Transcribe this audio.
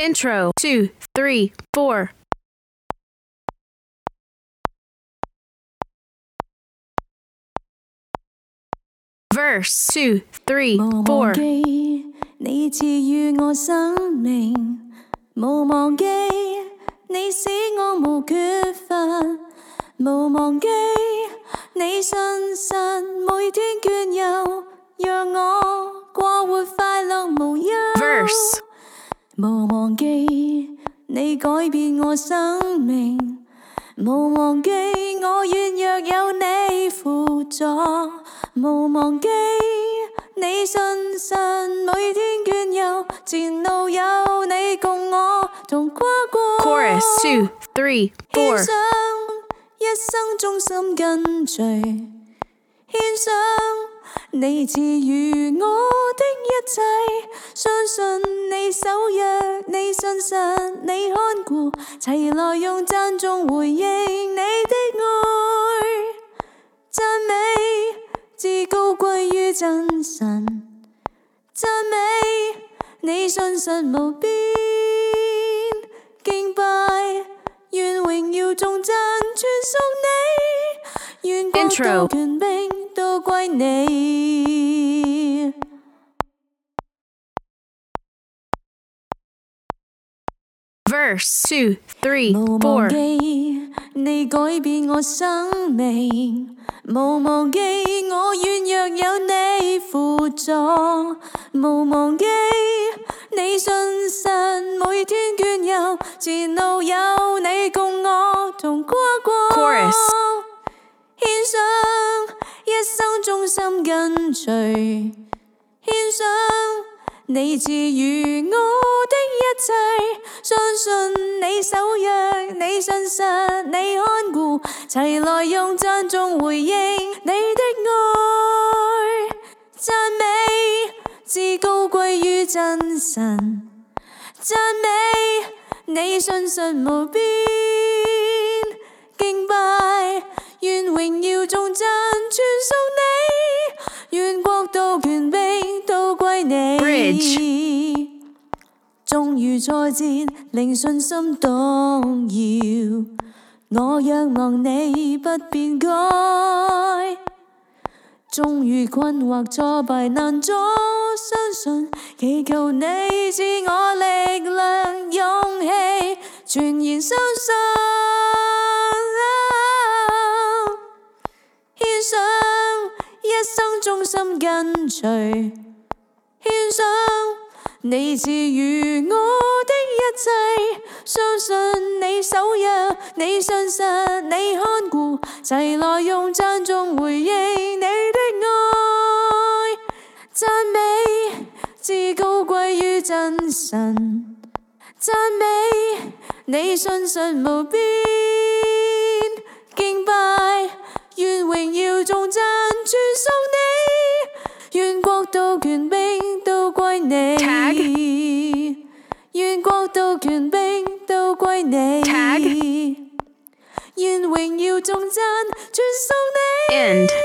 Intro 2, 3, 4. Verse 2, 3, 無 4. 忘記你賜予我生命，無忘記你使我無缺乏，無忘記你信實每天眷佑，讓我過活快樂無憂。 Verse 無忘記你改變我生命，無忘記我軟弱有你輔助，無忘記你信實每天眷佑，前路有你共我同跨過。 Chorus 2, 3, 獻 4. 上一生忠心跟隨，獻上你賜予我的一切，相信你守約，你信實，你看顧，齊來用讚頌回應你的愛，讚美至高歸於真神，讚美你信實無邊，敬拜願榮耀頌讚全屬你，願國度權柄都歸你。 Verse 2, 3, 無忘 4. 記你改變我生命，無忘記我軟弱有你輔助，無忘記你信實每天眷佑，前路有你共我同跨過。 Chorus 獻上一生忠心跟隨，獻上你賜予我的一切，相信你守約，你信實，你看顧，齊來用讚頌回應你的愛，讚美至高歸於真神，讚美你信實無邊，敬拜願榮耀頌讚全屬你，願國度權柄都歸你。 Bridge 縱如挫折令信心動搖，我仰望你不變改，縱如困惑挫敗難阻相信，祈求你賜我力量勇氣，全然相信。獻上一生忠心跟隨，獻上你賜予我的一切，相信你守約，你信實，你看顧，齊來用讚頌回應你的愛，讚美至高歸於真神，讚美你信實無邊，敬拜願榮耀頌讚全屬你，願國度權柄都歸你。 Tag 願國度權柄都歸你。 Tag 願榮耀頌讚全屬你。 End